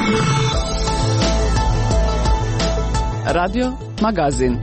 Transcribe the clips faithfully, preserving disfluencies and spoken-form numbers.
Radio Magazin.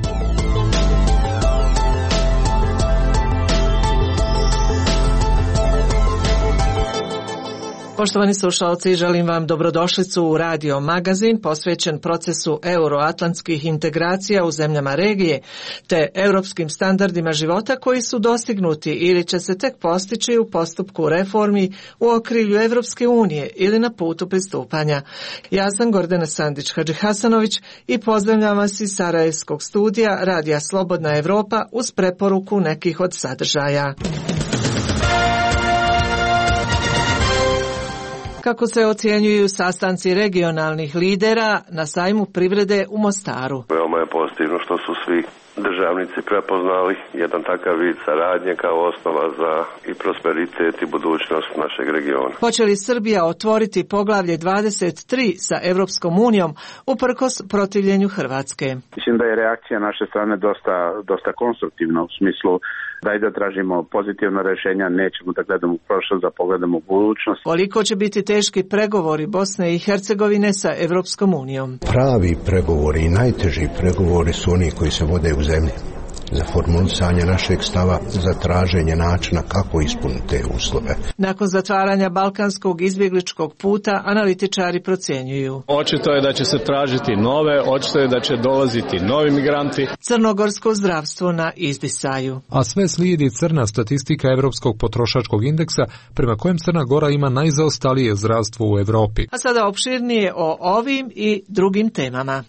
Poštovani slušalci, želim vam dobrodošlicu u Radio Magazin posvećen procesu euroatlantskih integracija u zemljama regije te europskim standardima života koji su dostignuti ili će se tek postići u postupku reformi u okrilju Evropske unije ili na putu pristupanja. Ja sam Gordana Sandić-Hadžihasanović i pozdravljam vas iz Sarajevskog studija Radija Slobodna Evropa uz preporuku nekih od sadržaja. Kako se ocjenjuju sastanci regionalnih lidera na sajmu privrede u Mostaru? Veoma je pozitivno što su svi državnici prepoznali jedan takav vid saradnje kao osnova za i prosperitet i budućnost našeg regiona. Hoće li Srbija otvoriti poglavlje dvadeset tri sa Evropskom unijom uprkos protivljenju Hrvatske? Mislim da je reakcija naše strane dosta, dosta konstruktivna u smislu da i da tražimo pozitivna rješenja, nećemo da gledamo u prošlost, da pogledamo u budućnost. Koliko će biti teški pregovori Bosne i Hercegovine sa Evropskom unijom? Pravi pregovori i najteži pregovori su oni koji se vode u zemlji. Za formulisanje našeg stava, za traženje načina kako ispuniti te uslove. Nakon zatvaranja balkanskog izbjegličkog puta, analitičari procjenjuju. Očito je da će se tražiti nove, očito je da će dolaziti novi migranti. Crnogorsko zdravstvo na izdisaju. A sve slijedi crna statistika Europskog potrošačkog indeksa, prema kojem Crna Gora ima najzaostalije zdravstvo u Europi. A sada opširnije o ovim i drugim temama.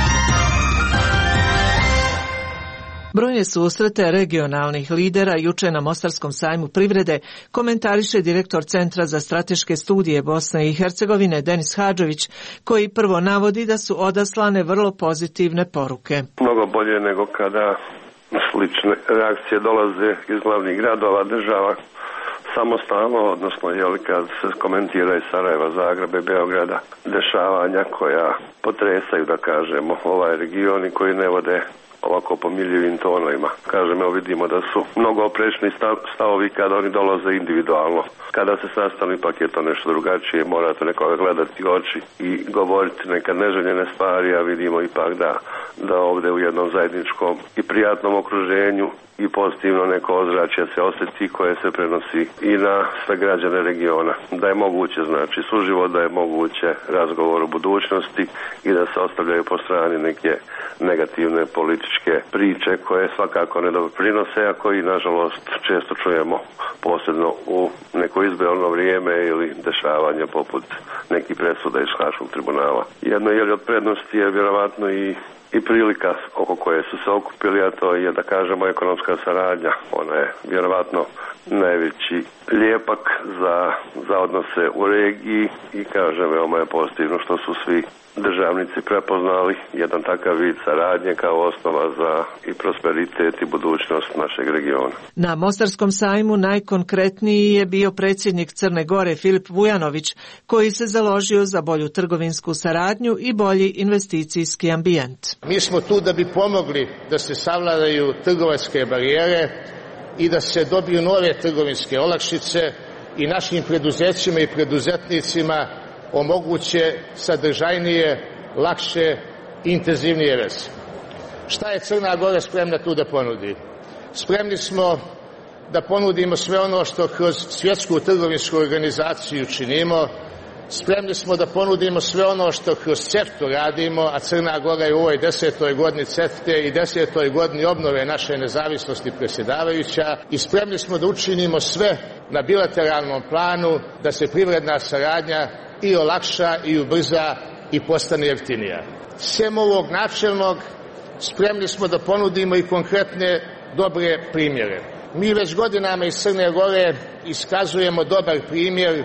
Brojne susrete regionalnih lidera juče na Mostarskom sajmu privrede komentariše direktor Centra za strateške studije Bosne i Hercegovine Denis Hadžović, koji prvo navodi da su odaslane vrlo pozitivne poruke. Mnogo bolje nego kada slične reakcije dolaze iz glavnih gradova država samostalno, odnosno jeli kad se komentira iz Sarajeva, Zagreba i Beograda, dešavanja koja potresaju, da kažemo, ovaj region i koji ne vode ovako pomiljivim tonovima. Kažem, evo vidimo da su mnogo oprečni stavovi kada oni dolaze individualno. Kada se sastanu, ipak je to nešto drugačije, morate nekoga gledati u oči i govoriti nekad neželjene stvari, a vidimo ipak da, da ovdje u jednom zajedničkom i prijatnom okruženju i pozitivno neko ozračje se osjeti koje se prenosi i na sve građane regiona. Da je moguće, znači, suživot, da je moguće razgovor o budućnosti i da se ostavljaju po strani neke negativne političke priče koje svakako ne doprinose, a koji nažalost često čujemo posebno u neko izbjeglno vrijeme ili dešavanja poput nekih presuda iz Haškog tribunala. Jedno je od prednosti je vjerovatno i i prilika oko koje su se okupili, a to je, da kažemo, ekonomska saradnja. Ona je vjerovatno najveći lijepak za, za odnose u regiji i, kažem, veoma je pozitivno što su svi državnici prepoznali jedan takav vid saradnje kao osnova za i prosperitet i budućnost našeg regiona. Na Mostarskom sajmu najkonkretniji je bio predsjednik Crne Gore Filip Vujanović, koji se založio za bolju trgovinsku saradnju i bolji investicijski ambijent. Mi smo tu da bi pomogli da se savladaju trgovačke barijere i da se dobiju nove trgovinske olakšice i našim preduzećima i preduzetnicima omoguće sadržajnije, lakše i intenzivnije veze. Šta je Crna Gora spremna tu da ponudi? Spremni smo da ponudimo sve ono što kroz svjetsku trgovinsku organizaciju činimo, spremni smo da ponudimo sve ono što kroz CEFTA radimo, a Crna Gora je u ovoj desetoj godini CEFTA i desetoj godini obnove naše nezavisnosti predsjedavajuća i spremni smo da učinimo sve na bilateralnom planu da se privredna saradnja i olakša i ubrza i postane jeftinija. Sem ovog načelnog, spremni smo da ponudimo i konkretne dobre primjere. Mi već godinama iz Crne Gore iskazujemo dobar primjer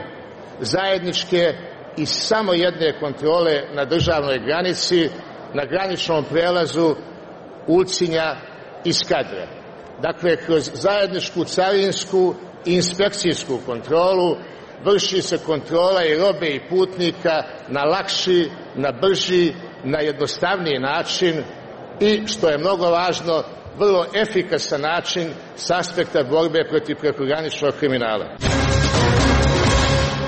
zajedničke i samo jedne kontrole na državnoj granici, na graničnom prelazu Ulcinja i Skadre. Dakle, kroz zajedničku carinsku i inspekcijsku kontrolu vrši se kontrola i robe i putnika na lakši, na brži, na jednostavniji način i, što je mnogo važno, vrlo efikasan način s aspekta borbe protiv prekograničnog kriminala.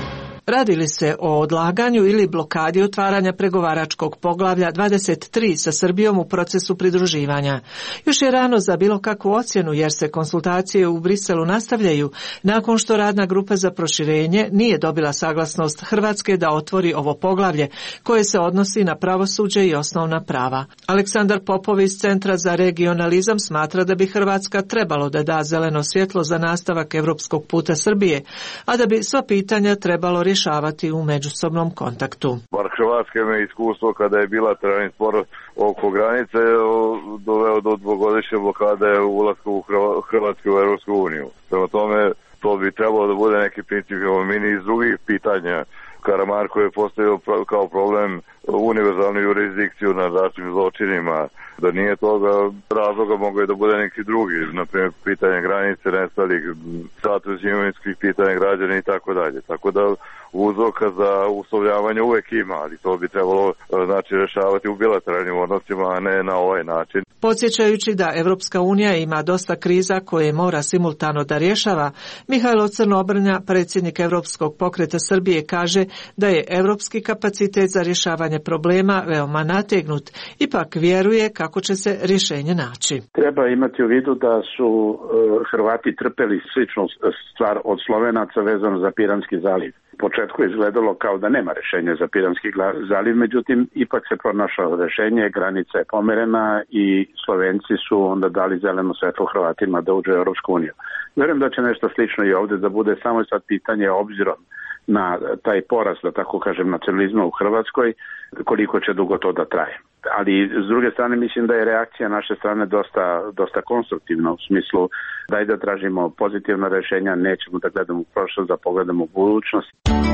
Radi li se o odlaganju ili blokadi otvaranja pregovaračkog poglavlja dvadeset tri sa Srbijom u procesu pridruživanja? Još je rano za bilo kakvu ocjenu jer se konsultacije u Briselu nastavljaju nakon što radna grupa za proširenje nije dobila saglasnost Hrvatske da otvori ovo poglavlje koje se odnosi na pravosuđe i osnovna prava. Aleksandar Popov iz Centra za regionalizam smatra da bi Hrvatska trebalo da da zeleno svjetlo za nastavak europskog puta Srbije, a da bi sva pitanja trebalo rješavati u međusobnom kontaktu. Bar Hrvatska ima iskustvo kada je bilateralni spor oko granice doveo do dvogodišnje blokade ulaska u Hrvatske u Europsku uniju. Prema tome, to bi trebalo da bude neki princip mini iz drugih pitanja. Karamarko je postavio kao problem univerzalnu jurisdikciju nad ratnim zločinima. Da nije toga razloga mogu je da bude neki drugi, naprimjer pitanje granice, nestalih, status imovinskih pitanja građana i tako dalje. Tako da uzroka za uslovljavanje uvek ima, ali to bi trebalo znači rešavati u bilateralnim odnosima, a ne na ovaj način. Podsjećajući da Evropska unija ima dosta kriza koje mora simultano da rješava, Mihajlo Crnobrnja, predsjednik Evropskog pokreta Srbije, kaže da je evropski kapacitet za rješavanje problema veoma nategnut, ipak vjeruje kako će se rješenje naći. Treba imati u vidu da su uh, Hrvati trpeli sličnu stvar od Slovenaca vezano za Piranski zaliv. U početku je izgledalo kao da nema rješenja za Piranski zaliv, međutim ipak se pronašlo rješenje, granica je pomerena i Slovenci su onda dali zeleno svetlo Hrvatima da uđe u Europsku uniju. Vjerujem da će nešto slično i ovdje da bude, samo sad pitanje obzirom na taj porast, da tako kažem, nacionalizma u Hrvatskoj, koliko će dugo to da traje. Ali s druge strane mislim da je reakcija naše strane dosta, dosta konstruktivna u smislu da i da tražimo pozitivna rješenja, nećemo da gledamo u prošlost, da pogledamo u budućnost.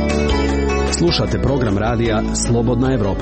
Slušate program radija Slobodna Evropa.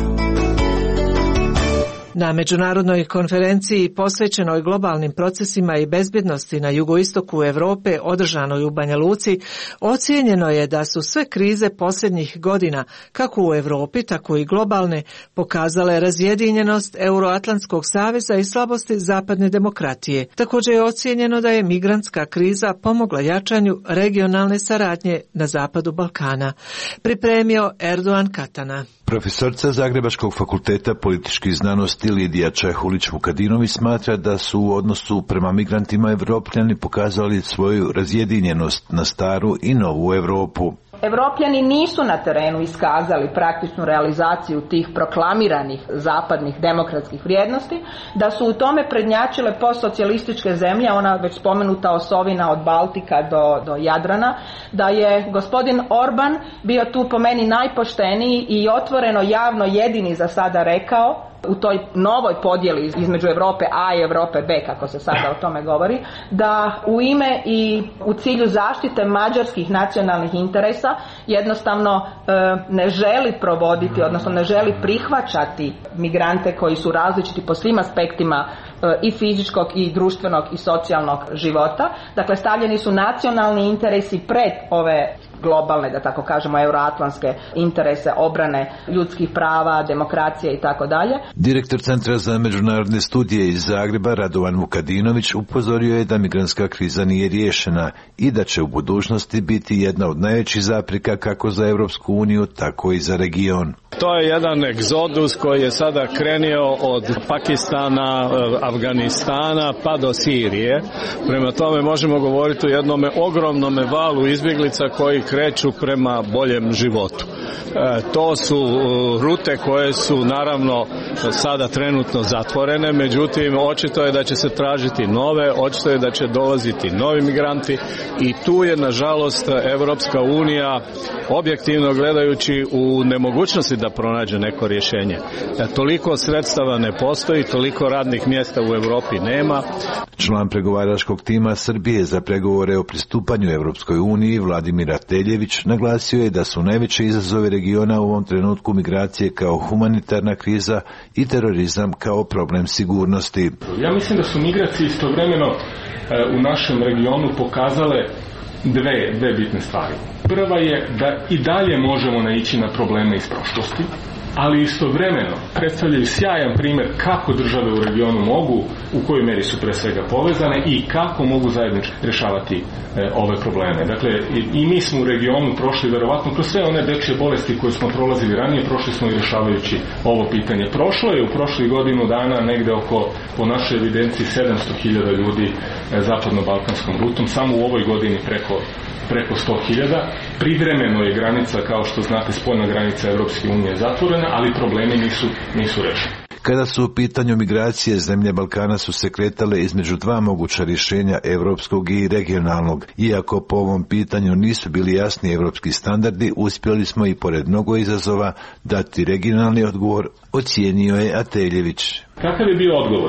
Na međunarodnoj konferenciji posvećenoj globalnim procesima i bezbjednosti na jugoistoku Europe, održanoj u Banja Luci, ocijenjeno je da su sve krize posljednjih godina, kako u Europi, tako i globalne, pokazale razjedinjenost Euroatlantskog saveza i slabosti zapadne demokratije. Također je ocijenjeno da je migrantska kriza pomogla jačanju regionalne saradnje na zapadu Balkana. Pripremio Erdogan Katana. Profesorca Zagrebačkog fakulteta političkih znanosti Lidija Čehulić-Vukadinović smatra da su u odnosu prema migrantima Evropljani pokazali svoju razjedinjenost na staru i novu Europu. Evropljani nisu na terenu iskazali praktičnu realizaciju tih proklamiranih zapadnih demokratskih vrijednosti, da su u tome prednjačile postsocijalističke zemlje, ona već spomenuta osovina od Baltika do, do Jadrana, da je gospodin Orban bio tu po meni najpošteniji i otvoreno javno jedini za sada rekao, u toj novoj podjeli između Europe A i Europe B, kako se sada o tome govori, da u ime i u cilju zaštite mađarskih nacionalnih interesa jednostavno e, ne želi provoditi, odnosno ne želi prihvaćati migrante koji su različiti po svim aspektima e, i fizičkog i društvenog i socijalnog života. Dakle, stavljeni su nacionalni interesi pred ove globalne, da tako kažemo, euroatlantske interese obrane ljudskih prava, demokracije i tako dalje. Direktor Centra za međunarodne studije iz Zagreba Radovan Vukadinović upozorio je da migrantska kriza nije riješena i da će u budućnosti biti jedna od najvećih zapreka kako za Europsku uniju, tako i za region. To je jedan egzodus koji je sada krenio od Pakistana, Afganistana pa do Sirije. Prema tome možemo govoriti o jednom ogromnom valu izbjeglica koji kreću prema boljem životu. E, to su rute koje su naravno sada trenutno zatvorene, međutim očito je da će se tražiti nove, očito je da će dolaziti novi migranti i tu je nažalost Evropska unija objektivno gledajući u nemogućnosti da pronađe neko rješenje. E, toliko sredstava ne postoji, toliko radnih mjesta u Europi nema. Član pregovaračkog tima Srbije za pregovore o pristupanju Evropskoj uniji Vladimir Ateljević naglasio je da su najveći izazovi regiona u ovom trenutku migracije kao humanitarna kriza i terorizam kao problem sigurnosti. Ja mislim da su migracije istovremeno u našem regionu pokazale dve, dve bitne stvari. Prva je da i dalje možemo naići na probleme iz prošlosti ali istovremeno predstavljaju sjajan primjer kako države u regionu mogu, u kojoj meri su pre svega povezane i kako mogu zajednički rješavati e, ove probleme. Dakle, i, i mi smo u regionu prošli verovatno kroz sve one dečje bolesti koje smo prolazili ranije, prošli smo i rješavajući ovo pitanje. Prošlo je u prošlih godinu dana negde oko, po našoj evidenciji, sedamsto hiljada ljudi e, zapadno-balkanskom rutom, samo u ovoj godini preko preko sto hiljada. Privremeno je granica, kao što znate, spoljna granica Europske unije zatvorena, ali problemi nisu, nisu rešeni. Kada su u pitanju migracije, zemlje Balkana su se kretale između dva moguća rješenja, europskog i regionalnog. Iako po ovom pitanju nisu bili jasni europski standardi, uspjeli smo i pored mnogo izazova dati regionalni odgovor, ocijenio je Ateljević. Kakav je bio odgovor?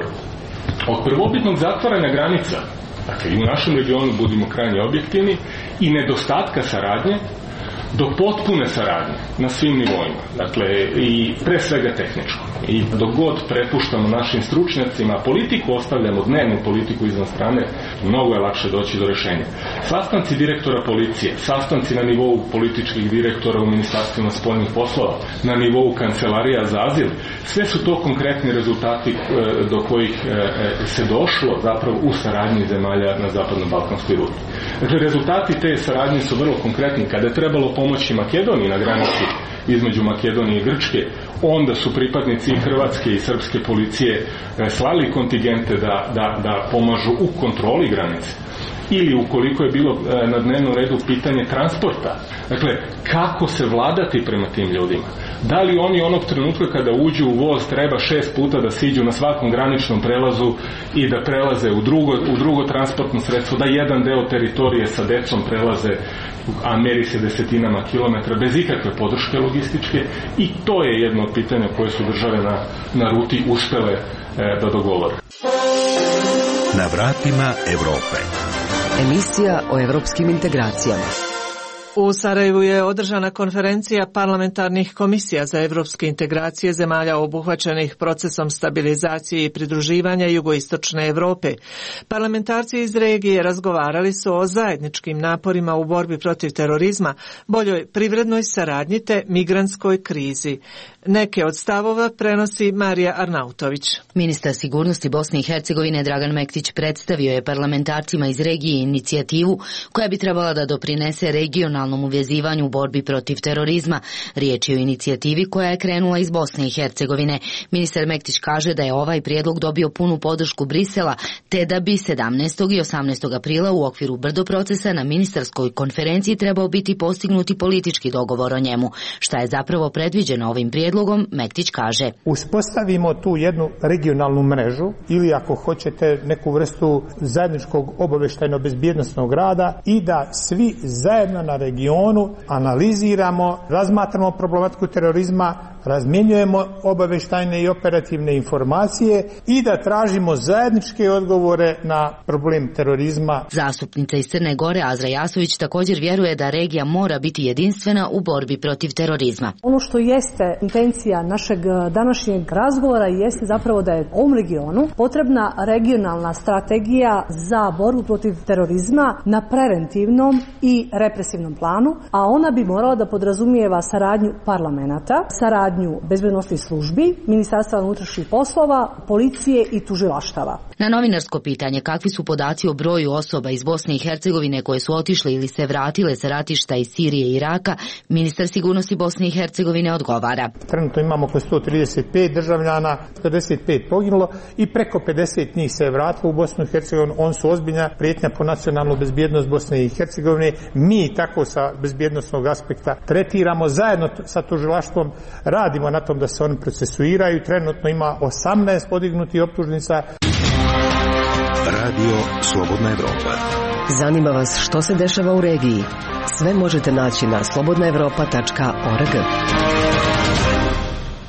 Od prvobitnog zatvaranja granica, dakle i u našem regionu, budimo krajnje objektivni, i nedostatka saradnje, do potpune saradnje na svim nivoima, dakle i pre svega tehničko. I dok god prepuštamo našim stručnjacima politiku, ostavljamo dnevnu politiku izvan strane, mnogo je lakše doći do rješenja. Sastanci direktora policije, sastanci na nivou političkih direktora u ministarstvima spoljnih poslova, na nivou kancelarija za azil, sve su to konkretni rezultati do kojih se došlo zapravo u saradnji zemalja na zapadno-balkanskoj ruti. Dakle, rezultati te saradnje su vrlo konkretni. Kada je trebalo pomoći Makedoniji na granici između Makedonije i Grčke, onda su pripadnici i hrvatske i srpske policije slali kontingente da, da, da pomažu u kontroli granice. Ili ukoliko je bilo na dnevnom redu pitanje transporta, dakle, kako se vladati prema tim ljudima. Da li oni onog trenutka kada uđu u voz treba šest puta da siđu na svakom graničnom prelazu i da prelaze u drugo, u drugo transportno sredstvo, da jedan deo teritorije sa decom prelaze, a meri se desetinama kilometra bez ikakve podrške logističke, i to je jedno od pitanja koje su države na, na ruti uspele e, da dogovore. Na vratima Evrope. Emisija o evropskim integracijama. U Sarajevu je održana konferencija parlamentarnih komisija za evropske integracije zemalja obuhvaćenih procesom stabilizacije i pridruživanja jugoistočne Europe. Parlamentarci iz regije razgovarali su o zajedničkim naporima u borbi protiv terorizma, boljoj privrednoj saradnji te migrantskoj krizi. Neke od stavova prenosi Marija Arnautović. Ministar sigurnosti Bosne i Hercegovine Dragan Mektić predstavio je parlamentarcima iz regije inicijativu koja bi trebala da doprinese regionalnom uvezivanju u borbi protiv terorizma. Riječ je o inicijativi koja je krenula iz Bosne i Hercegovine. Ministar Mektić kaže da je ovaj prijedlog dobio punu podršku Brisela, te da bi sedamnaestog i osamnaestog aprila u okviru Brdo procesa na ministarskoj konferenciji trebao biti postignuti politički dogovor o njemu. Šta je zapravo predviđeno ovim prijedlogom, Mektić kaže: uspostavimo tu jednu regionalnu mrežu ili ako hoćete neku vrstu zajedničkog obavještajno-bezbjednosnog rada i da svi zajedno na regionu analiziramo, razmatramo problematiku terorizma, razmjenjujemo obavještajne i operativne informacije i da tražimo zajedničke odgovore na problem terorizma. Zastupnica iz Crne Gore Azra Jasović također vjeruje da regija mora biti jedinstvena u borbi protiv terorizma. Ono što jeste intencija našeg današnjeg razgovora jeste zapravo da je ovom regionu potrebna regionalna strategija za borbu protiv terorizma na preventivnom i represivnom planu, a ona bi morala da podrazumijeva saradnju parlamenta, saradnju bezbednosnih službi, Ministarstva unutrašnjih poslova, policije i tužilaštava. Na novinarsko pitanje kakvi su podaci o broju osoba iz Bosne i Hercegovine koje su otišle ili se vratile sa ratišta iz Sirije i Iraka, ministar sigurnosti Bosne i Hercegovine odgovara: trenutno imamo oko sto trideset pet državljana, pedeset pet poginulo i preko pedeset njih se je vratilo u Bosnu i Hercegovinu. On su ozbiljna prijetnja po nacionalnu bezbjednost Bosne i Hercegovine. Mi tako sa bezbjednosnog aspekta tretiramo, zajedno sa tužilaštvom radimo na tom da se oni procesuiraju. Trenutno ima osamnaest podignutih optužnica. Radio Slobodna Evropa. Zanima vas što se dešava u regiji? Sve možete naći na slobodna evropa tačka org.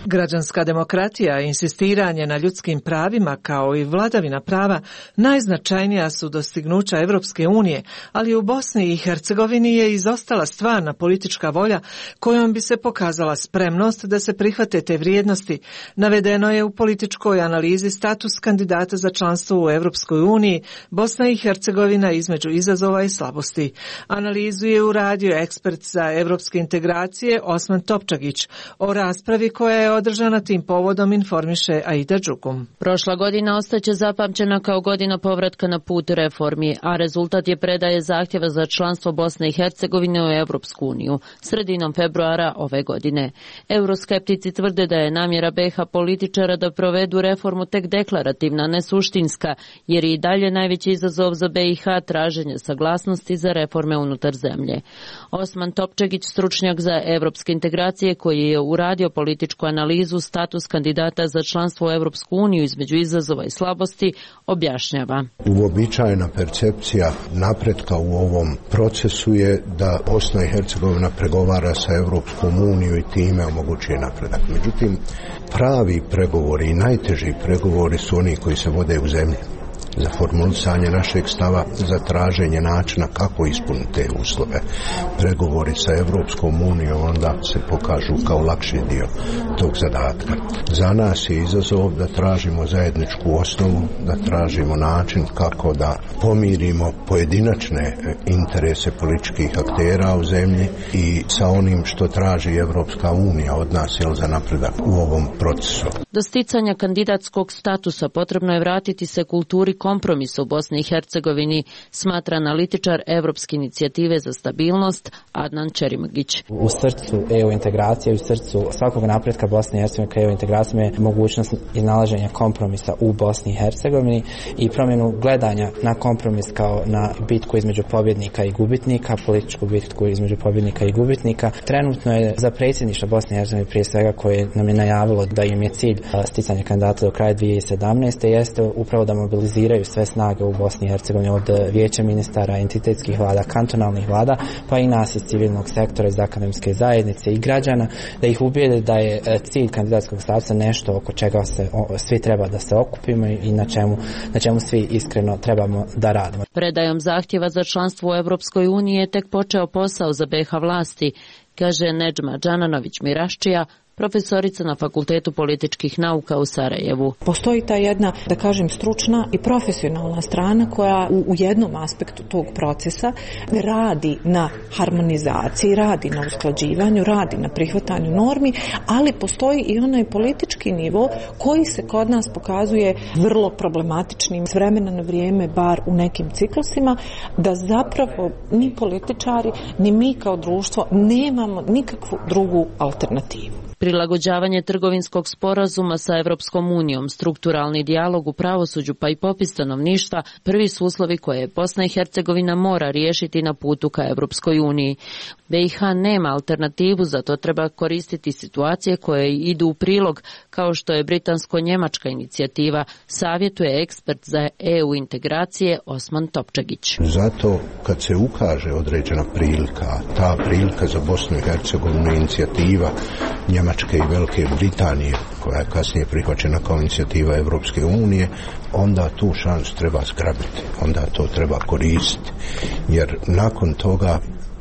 Građanska demokratija, insistiranje na ljudskim pravima kao i vladavina prava najznačajnija su dostignuća Evropske unije, ali u Bosni i Hercegovini je izostala stvarna politička volja kojom bi se pokazala spremnost da se prihvate te vrijednosti. Navedeno je u političkoj analizi status kandidata za članstvo u Evropskoj uniji Bosna i Hercegovina između izazova i slabosti. Analizu je uradio ekspert za evropske integracije Osman Topčagić. O raspravi koja je održana tim povodom informiše Aida Đukum. Prošla godina ostaće zapamćena kao godina povratka na put reformi, a rezultat je predaje zahtjeva za članstvo Bosne i Hercegovine u Evropsku uniju sredinom februara ove godine. Euroskeptici tvrde da je namjera B iH političara da provedu reformu tek deklarativna, ne suštinska, jer je i dalje najveći izazov za B iH traženje saglasnosti za reforme unutar zemlje. Osman Topčagić, stručnjak za evropske integracije koji je uradio političku analizu status kandidata za članstvo u Evropsku uniju između izazova i slabosti, objašnjava. Uobičajena percepcija napretka u ovom procesu je da Bosna i Hercegovina pregovara sa Evropskom unijom i time omogućuje napredak. Međutim, pravi pregovori i najteži pregovori su oni koji se vode u zemlji. Za formulisanje našeg stava, za traženje načina kako ispuniti te uslove. Pregovori sa Evropskom unijom onda se pokažu kao lakši dio tog zadatka. Za nas je izazov da tražimo zajedničku osnovu, da tražimo način kako da pomirimo pojedinačne interese političkih aktera u zemlji i sa onim što traži Evropska unija od nas, jel, za napredak u ovom procesu. Do sticanja kandidatskog statusa potrebno je vratiti se kulturi kompromisa u Bosni i Hercegovini, smatra analitičar Evropske inicijative za stabilnost Adnan Čerimagić. U srcu E U integracije, u srcu svakog napretka Bosne i Hercegovine ka E U integracijama je mogućnost iznalaženja kompromisa u Bosni i Hercegovini i promjenu gledanja na kompromis kao na bitku između pobjednika i gubitnika, političku bitku između pobjednika i gubitnika. Trenutno je za predsjedništvo Bosne i Hercegovine prije svega koje nam je najavilo da im je cilj sticanje kandidata do kraja dvije tisuće sedamnaeste. jeste upravo da mobiliziraju sve snage u Bosni i Hercegovini od vijeća ministara, entitetskih vlada, kantonalnih vlada, pa i nas iz civilnog sektora, iz akademske zajednice i građana, da ih ubijede da je cilj kandidatskog statusa nešto oko čega se svi treba da se okupimo i na čemu, na čemu svi iskreno trebamo da radimo. Predajom zahtjeva za članstvo u Evropskoj uniji je tek počeo posao za B iH vlasti, kaže Nedžma Džananović Miraščija, profesorica na Fakultetu političkih nauka u Sarajevu. Postoji ta jedna, da kažem, stručna i profesionalna strana koja u, u jednom aspektu tog procesa radi na harmonizaciji, radi na usklađivanju, radi na prihvatanju normi, ali postoji i onaj politički nivo koji se kod nas pokazuje vrlo problematičnim s vremena na vrijeme, bar u nekim ciklusima, da zapravo ni političari, ni mi kao društvo nemamo nikakvu drugu alternativu. Prilagođavanje trgovinskog sporazuma sa Evropskom unijom, strukturalni dijalog u pravosuđu pa i popis stanovništva prvi su uslovi koje Bosna i Hercegovina mora riješiti na putu ka Evropskoj uniji. B iH nema alternativu, zato treba koristiti situacije koje idu u prilog, kao što je britansko-njemačka inicijativa, savjetuje ekspert za E U integracije Osman Topčagić. Zato kad se ukaže određena prilika, ta prilika za Bosnu i Hercegovinu je inicijativa Njemačke i Velike Britanije, koja je kasnije prihvaćena kao inicijativa Evropske unije, onda tu šansu treba zgrabiti, onda to treba koristiti, jer nakon toga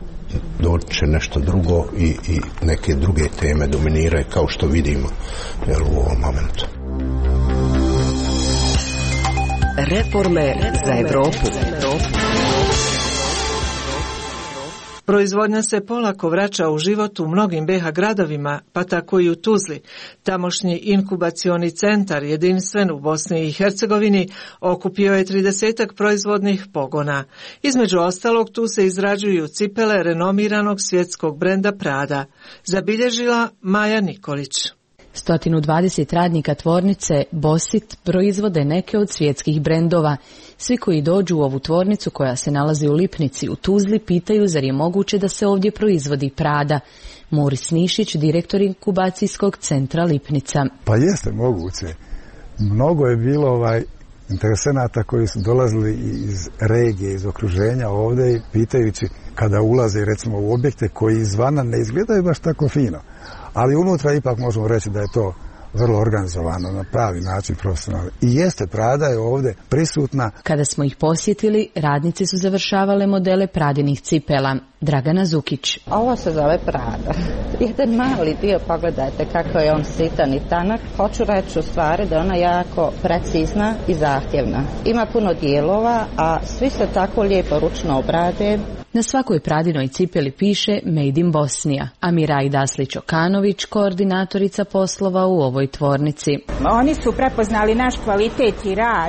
doći će nešto drugo i, i neke druge teme dominiraju, kao što vidimo, jel, u ovom momentu. Reforme za Evropu. Proizvodnja se polako vraća u život u mnogim B iH gradovima, pa tako i u Tuzli. Tamošnji inkubacioni centar, jedinstven u Bosni i Hercegovini, okupio je tridesetak proizvodnih pogona. Između ostalog, tu se izrađuju cipele renomiranog svjetskog brenda Prada. Zabilježila Maja Nikolić. sto dvadeset radnika tvornice Bosit proizvode neke od svjetskih brendova. Svi koji dođu u ovu tvornicu koja se nalazi u Lipnici u Tuzli pitaju zar je moguće da se ovdje proizvodi Prada. Moris Nišić, direktor inkubacijskog centra Lipnica. Pa jeste moguće. Mnogo je bilo ovaj interesenata koji su dolazili iz regije, iz okruženja ovdje i pitajući kada ulaze recimo u objekte koji izvana ne izgledaju baš tako fino. ali unutra ipak možemo reći da je to vrlo organizovano, na pravi način profesionalno. I jeste, Prada je ovdje prisutna. Kada smo ih posjetili, radnice su završavale modele Pradinih cipela. Dragana Zukić. Ovo se zove Prada. Jedan mali dio, pogledajte kako je on sitan i tanak. Hoću reći u stvari da ona jako precizna i zahtjevna. Ima puno dijelova, a svi se tako lijepo ručno obrade. Na svakoj Pradinoj cipeli piše Made in Bosnija, a Mirai Daslić-Okanović, koordinatorica poslova u ovoj tvornici. Oni su prepoznali naš kvalitet i rad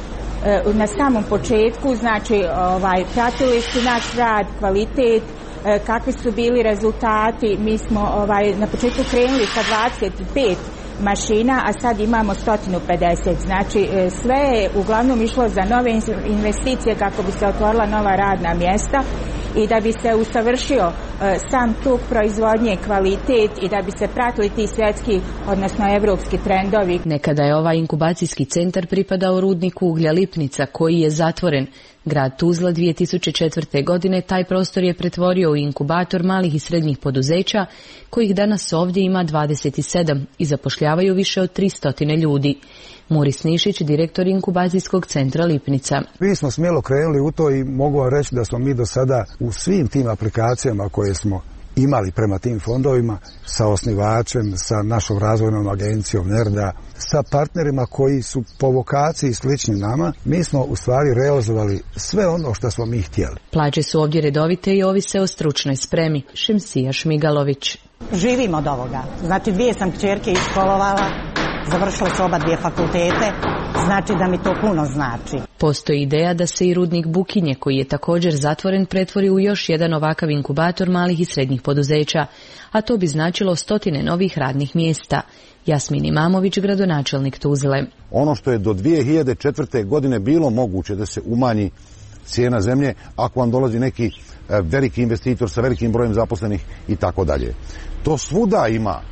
na samom početku, znači ovaj, pratili su naš rad, kvalitet, kakvi su bili rezultati. Mi smo ovaj, na početku krenuli sa dvadeset pet mašina, a sad imamo sto pedeset. Znači sve je uglavnom išlo za nove investicije kako bi se otvorila nova radna mjesta i da bi se usavršio sam tuk proizvodnje, kvalitet i da bi se pratili ti svjetski, odnosno evropski trendovi. Nekada je ovaj inkubacijski centar pripadao rudniku uglja Lipnica, koji je zatvoren. Grad Tuzla dvije tisuće četvrte. godine taj prostor je pretvorio u inkubator malih i srednjih poduzeća, kojih danas ovdje ima dvadeset sedam i zapošljavaju više od tristo ljudi. Muris Nišić, direktor inkubacijskog centra Lipnica. Mi smo smjelo krenuli u to i mogu vam reći da smo mi do sada u svim tim aplikacijama koje smo imali prema tim fondovima, sa osnivačem, sa našom razvojnom agencijom Nerda, sa partnerima koji su po vokaciji slični nama, mi smo u stvari realizovali sve ono što smo mi htjeli. Plaće su ovdje redovite i ovise o stručnoj spremi. Šemsija Šmigalović. Živimo od ovoga. Znači dvije sam kćerke iškolovala, završile su oba dvije fakultete, znači da mi to puno znači. Postoji ideja da se i rudnik Bukinje, koji je također zatvoren, pretvori u još jedan ovakav inkubator malih i srednjih poduzeća, a to bi značilo stotine novih radnih mjesta. Jasmin Imamović, gradonačelnik Tuzle. Ono što je do dvije hiljade četvrte. godine bilo moguće da se umanji cijena zemlje ako vam dolazi neki veliki investitor sa velikim brojem zaposlenih i tako dalje. To svuda ima,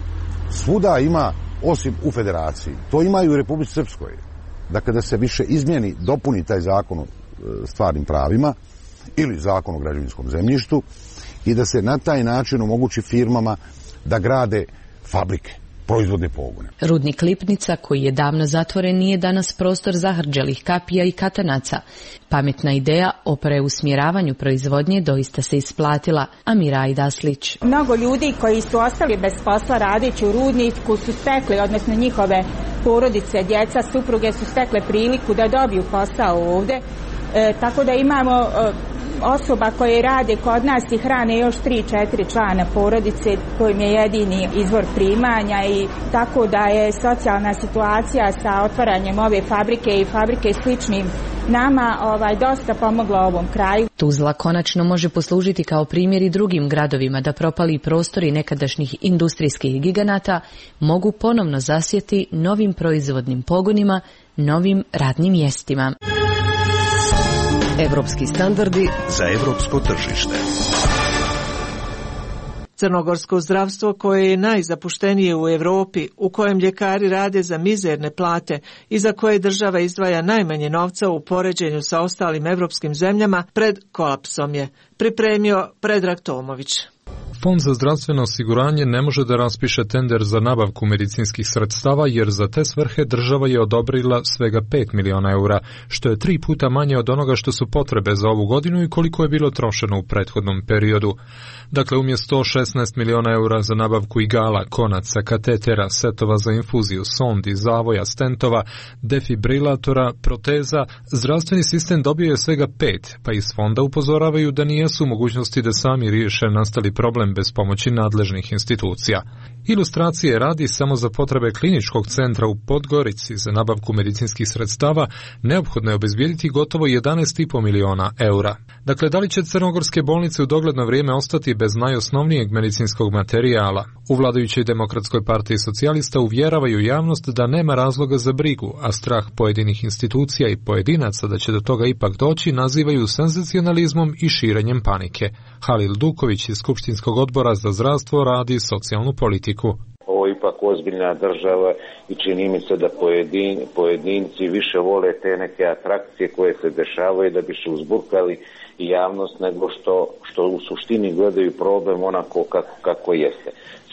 svuda ima osim u federaciji. To ima i u Republici Srpskoj. Dakle, da se više izmijeni, dopuni taj zakon o stvarnim pravima ili zakon o građevinskom zemljištu i da se na taj način omogući firmama da grade fabrike, proizvodne pogone. Rudnik Lipnica, koji je davno zatvoren, nije danas prostor zahrđelih kapija i katanaca. Pametna ideja o preusmjeravanju proizvodnje doista se isplatila, a Mirai Daslić. Mnogo ljudi koji su ostali bez posla radeći u rudniku su stekli, odnosno njihove porodice, djeca, supruge su stekle priliku da dobiju posao ovdje. E, tako da imamo e, osoba koje rade kod nas i hrane još tri četiri člana porodice kojim je jedini izvor primanja i tako da je socijalna situacija sa otvaranjem ove fabrike i fabrike sličnim nama ovaj, dosta pomogla ovom kraju. Tuzla konačno može poslužiti kao primjer i drugim gradovima da propali prostori nekadašnjih industrijskih giganata mogu ponovno zasjeti novim proizvodnim pogonima, novim radnim mjestima. Evropski standardi za evropsko tržište. Crnogorsko zdravstvo, koje je najzapuštenije u Europi, u kojem ljekari rade za mizerne plate i za koje država izdvaja najmanje novca u poređenju sa ostalim evropskim zemljama, pred kolapsom je, pripremio Predrag Tomović. Fond za zdravstveno osiguranje ne može da raspiše tender za nabavku medicinskih sredstava jer za te svrhe država je odobrila svega pet miliona eura, što je tri puta manje od onoga što su potrebe za ovu godinu i koliko je bilo trošeno u prethodnom periodu. Dakle, umjesto šesnaest miliona eura za nabavku igala, konaca, katetera, setova za infuziju, sondi, zavoja, stentova, defibrilatora, proteza, zdravstveni sistem dobio je svega pet, pa iz fonda upozoravaju da nijesu u mogućnosti da sami riješe nastali problem bez pomoći nadležnih institucija. Ilustracije radi samo za potrebe kliničkog centra u Podgorici za nabavku medicinskih sredstava neophodno je obezbijediti gotovo jedanaest i po miliona eura. Dakle, da li će crnogorske bolnice u dogledno vrijeme ostati bez najosnovnijeg medicinskog materijala? U vladajućoj Demokratskoj partiji socijalista uvjeravaju javnost da nema razloga za brigu, a strah pojedinih institucija i pojedinaca da će do toga ipak doći nazivaju senzacionalizmom i širenjem panike. Halil Duković iz Skupštinskog odbora za zdravstvo radi socijalnu politiku. Ovo je ipak ozbiljna država i čini mi se da pojedin, pojedinci više vole te neke atrakcije koje se dešavaju da bi se uzburkali i javnost nego što, što u suštini gledaju problem onako kako, kako jeste.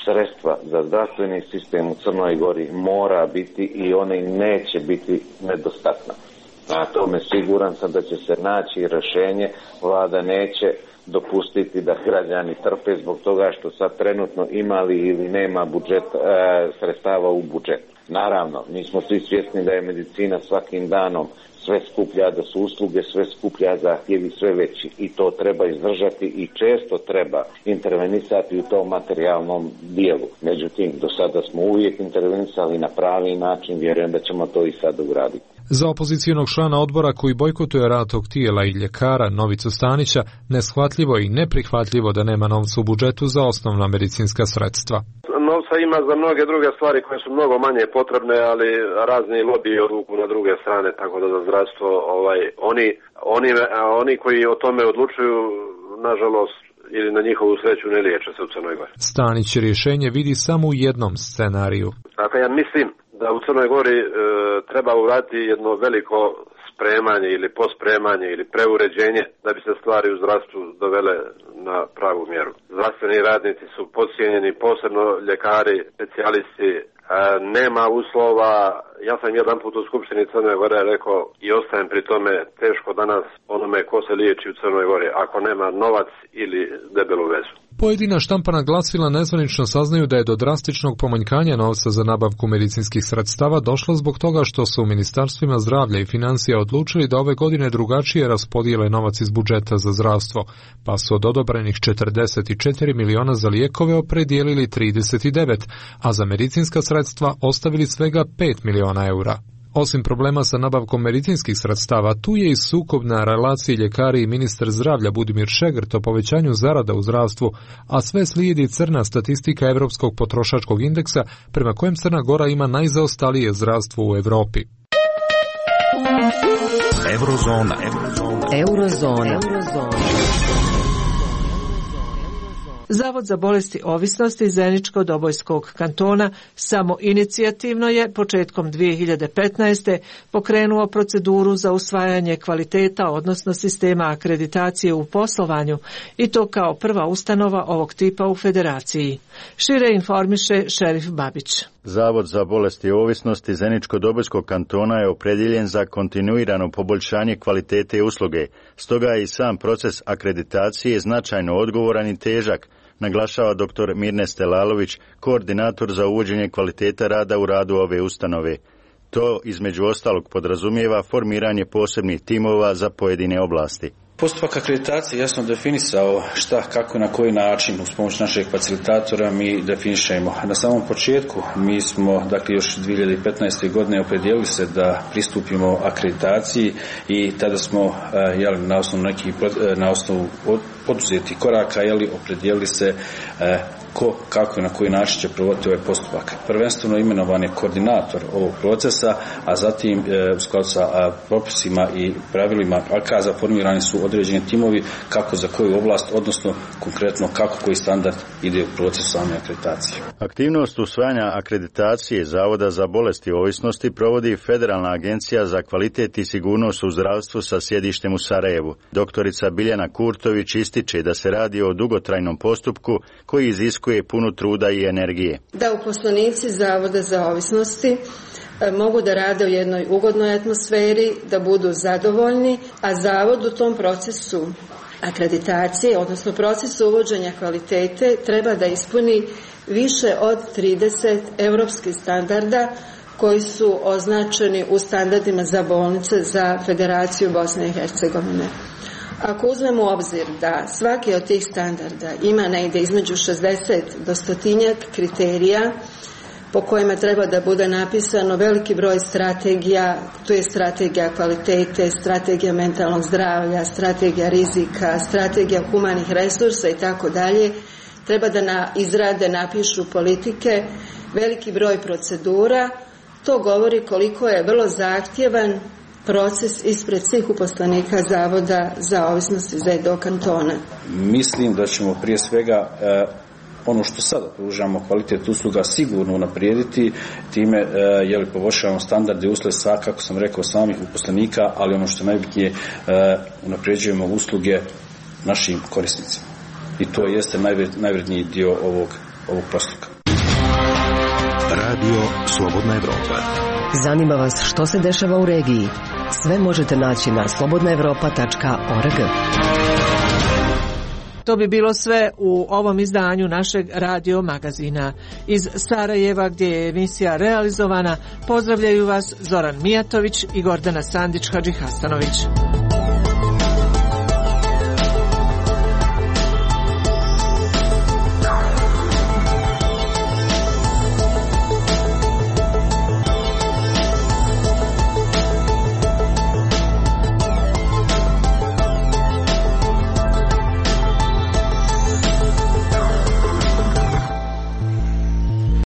sredstva za zdravstveni sistem u Crnoj Gori mora biti i one neće biti nedostatna. Na tome siguran sam da će se naći rješenje. Vlada neće dopustiti da građani trpe zbog toga što sad trenutno imali ili nema budžet, e, sredstava u budžetu. Naravno, mi smo svi svjesni da je medicina svakim danom sve skuplja, da su usluge sve skuplja, zahtjevi sve veći i to treba izdržati i često treba intervenisati u tom materijalnom dijelu. Međutim, do sada smo uvijek intervenisali na pravi način, vjerujem da ćemo to i sad uraditi. Za opozicijonog člana odbora koji bojkotuje rad tog tijela i ljekara Novicu Stanića, neshvatljivo i neprihvatljivo da nema novca u budžetu za osnovna medicinska sredstva. Novca ima za mnoge druge stvari koje su mnogo manje potrebne, ali razni lobiji odluku na druge strane, tako da za zdravstvo ovaj, oni, oni, oni koji o tome odlučuju, nažalost, ili na njihovu sreću ne liječe se u Crnoj Gori. Stanić rješenje vidi samo u jednom scenariju. Dakle, ja mislim da u Crnoj Gori e, treba uraditi jedno veliko spremanje ili pospremanje ili preuređenje da bi se stvari u zdravstvu dovele na pravu mjeru. Zdravstveni radnici su podcijenjeni, posebno ljekari, specijalisti, e, nema uslova. Ja sam jedan put u Skupštini Crne Gore rekao i ostajem pri tome, teško danas onome ko se liječi u Crnoj Gori ako nema novac ili debelu vezu. Pojedina štampana glasila nezvanično saznaju da je do drastičnog pomanjkanja novca za nabavku medicinskih sredstava došlo zbog toga što su u ministarstvima zdravlja i financija odlučili da ove godine drugačije raspodijele novac iz budžeta za zdravstvo, pa su od odobrenih četrdeset četiri miliona za lijekove opredijelili trideset devet, a za medicinska sredstva ostavili svega pet miliona eura. Osim problema sa nabavkom medicinskih sredstava, tu je i sukob na relaciji ljekari i ministar zdravlja Budimir Šegrt o povećanju zarada u zdravstvu, a sve slijedi crna statistika Europskog potrošačkog indeksa prema kojem Crna Gora ima najzaostalije zdravstvo u Europi. Eurozona. Eurozona. Zavod za bolesti ovisnosti Zeničko-Dobojskog kantona samo inicijativno je početkom dvije hiljade petnaeste. pokrenuo proceduru za usvajanje kvaliteta, odnosno sistema akreditacije u poslovanju, i to kao prva ustanova ovog tipa u federaciji. Šire informiše Šerif Babić. Zavod za bolesti ovisnosti Zeničko-Dobojskog kantona je opredjeljen za kontinuirano poboljšanje kvalitete usluge, stoga je i sam proces akreditacije značajno odgovoran i težak, naglašava dr. Mirne Stelalović, koordinator za uvođenje kvaliteta rada u radu ove ustanove. To između ostalog podrazumijeva formiranje posebnih timova za pojedine oblasti. Postupak akreditacije jasno definisao šta, kako i na koji način uz pomoć našeg facilitatora mi definišemo. Na samom početku mi smo, dakle, još dvije hiljade petnaeste. godine opredijelili se da pristupimo akreditaciji i tada smo, jeli, na osnovu nekih, na osnovu poduzeti koraka, jeli, opredijelili se ko, kako i na koji način će provoditi ovaj postupak. Prvenstveno imenovan je koordinator ovog procesa, a zatim u skladu sa propisima i pravilima akaza formirani su određeni timovi kako za koju oblast, odnosno konkretno kako koji standard ide u procesu same akreditacije. Aktivnost usvajanja akreditacije Zavoda za bolesti ovisnosti provodi Federalna agencija za kvalitet i sigurnost u zdravstvu sa sjedištem u Sarajevu. Doktorica Biljana Kurtović ističe da se radi o dugotrajnom postupku koji iziskuje puno truda i energije. Da uposlenici Zavoda za ovisnosti mogu da rade u jednoj ugodnoj atmosferi, da budu zadovoljni, a Zavod u tom procesu akreditacije, odnosno procesu uvođenja kvalitete, treba da ispuni više od trideset europskih standarda koji su označeni u standardima za bolnice za Federaciju Bosne i Hercegovine. Ako uzmemo u obzir da svaki od tih standarda ima negdje između šezdeset do stotinjak kriterija po kojima treba da bude napisano veliki broj strategija, tu je strategija kvalitete, strategija mentalnog zdravlja, strategija rizika, strategija humanih resursa i tako dalje, treba da na, izrade, napišu politike, veliki broj procedura. To govori koliko je vrlo zahtjevan proces ispred svih uposlenika Zavoda za ovisnosti Z E D O kantona. Mislim da ćemo prije svega e, ono što sada pružamo, kvalitet usluga, sigurno unaprijediti, time e, je li poboljšavamo standarde usluge sa, kako sam rekao, samih uposlenika, ali ono što najbitnije, e, unaprijeđujemo usluge našim korisnicima. I to jeste najvredniji dio ovog, ovog postupka. Radio Slobodna Evropa. Zanima vas što se dešava u regiji? Sve možete naći na slobodna evropa tačka org. To bi bilo sve u ovom izdanju našeg radio magazina. Iz Sarajeva, gdje je emisija realizovana, pozdravljaju vas Zoran Mijatović i Gordana Sandić-Hadžihasanović.